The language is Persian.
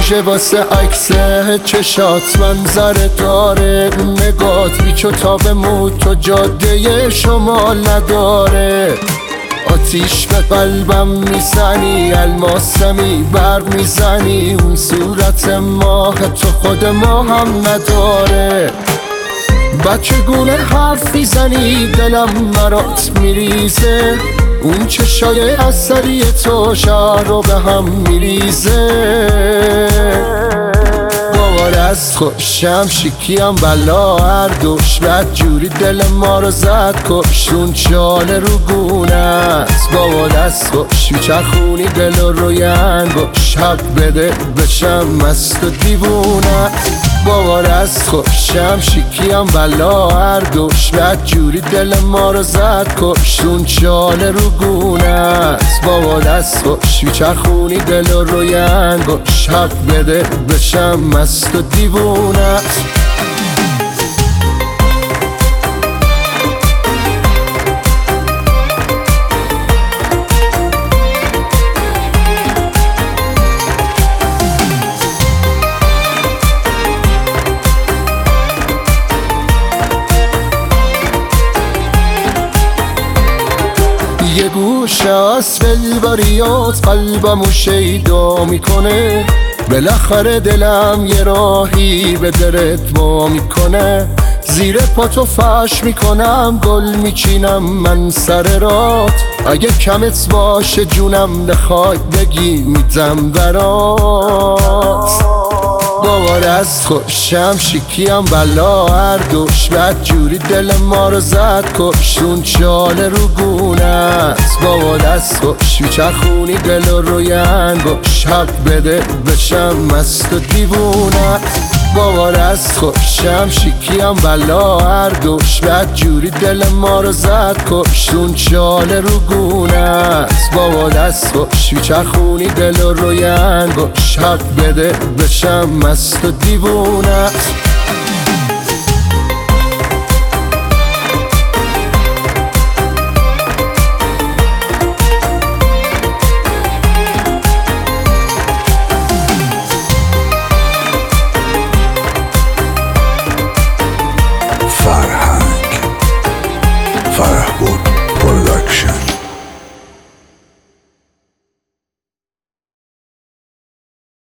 ویژه واسه عکس چشات منظره داره. اون نگات بیچو تا به موت تو جاده شمال نداره. آتیش به قلبم میزنی، الماسمی بر میزنی. اون صورت ماه تو خود ما هم نداره. بچگونه حرف میزنی دلم مرات میریزه. اون چشای اثری تو شهر رو به هم میریزه. باور از خوشم شیکیم بلا هر دوش بد جوری دل ما رو زد کش. اون چاله رو گونت باور از خوش میچرخونی دل رو روی انگوش. حق بده بشم مست و دیوونت. باور از خوشم شیکیم بلا هر دوش بد جوری دل ما رو زد کش. اون چاله رو گونت باور از خوش میچرخونی دل رو روی انگوش. حق بده بشم مست و دیوونت. یه گوشه از فلبریات قلبمو شیدا میکنه. بالاخره دلم یه راهی به درت وا میکنه. زیر پاتو فرش میکنم گل میچینم من سر رات. اگه کمت باشه جونم بخوای بگی میدم برات. باور از خوشم شیکیم بلا هر دوش بد جوری دل ما رو زد کش. اون چاله رو گونت باور از خوش میچرخونی دل رو روی انگوش. حق بده بشم مست و دیوونت. باور از خوشم شیکیم بلا هر دوش بد جوری دل ما رو زد کش. اون چاله رو گونت باور از خوش میچرخونی دل رو روی انگوش. حق بده بشم مست و دیوونت.